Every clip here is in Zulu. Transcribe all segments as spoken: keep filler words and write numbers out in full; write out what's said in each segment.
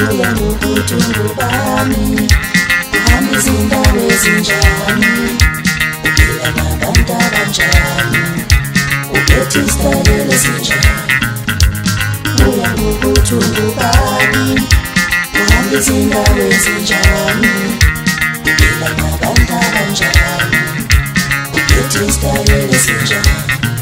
Kuya ngokuthi ungubani, uhamba izindawo ezinjani, uphila nabantu abanjani, uphethe isitayela esinjani. Kuya ngokuthi ungubani, uhamba izindawo ezinjani, uphila nabantu abanjani, uphethe isitayela esinjani.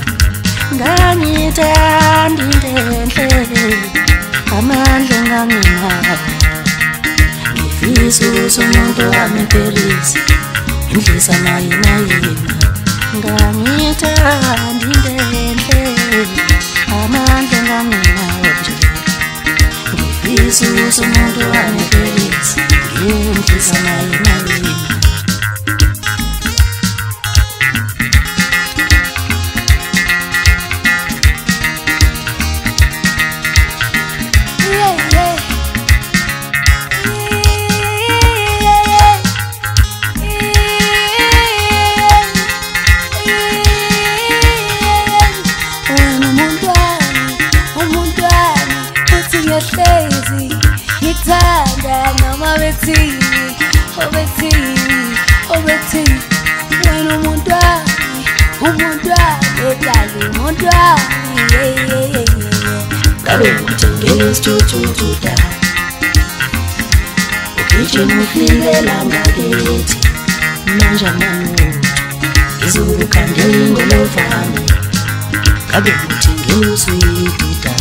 Ngangithanda into enhle, amandla nganginawo, ngifisa ukuthi umuntu wami empelise indlisa naye nayena. Ngangithanda into enhle, amandla nganginawo nje, ngifisa ukuthi umuntu wami empelise indlisa naye nayena. Lazy, ngithanda noma bethini, obethini, obethini. Wena umuntu wami, umuntu wami, odlala umuntu wami, yeah, yeah, yeah, yeah. Ngabe ngithengele isithuthuthu da, ugijima ufilela ngakithi, manje amanu ngizokukhandela ingolofana. Ngabe ngithengele uswidi da,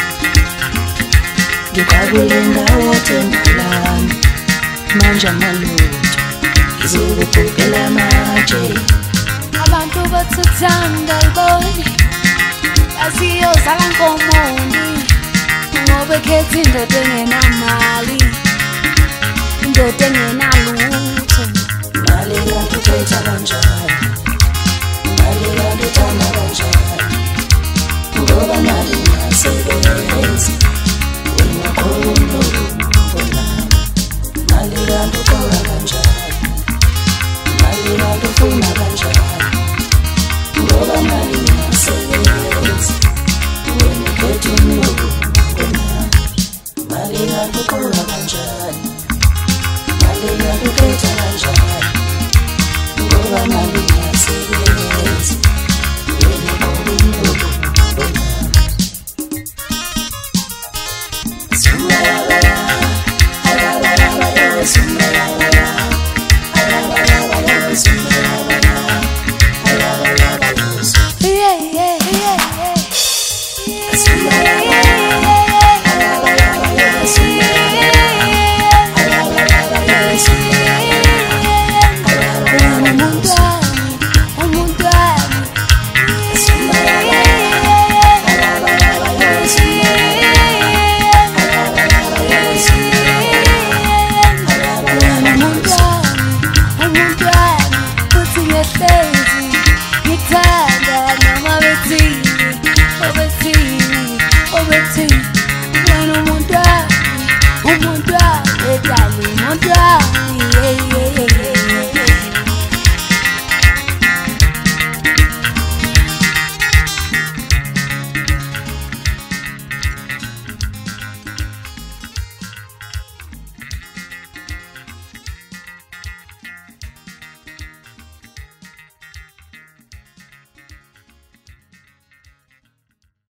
ngikakule ndawo tendalami, manje amalutho ngizokugugela amatshe. Abantu bathanda iboni, asiyozala nkomondi, ngoba ekhetha indoda engenamali, indoda engenalutho. Mali yakho uphetha kanjani?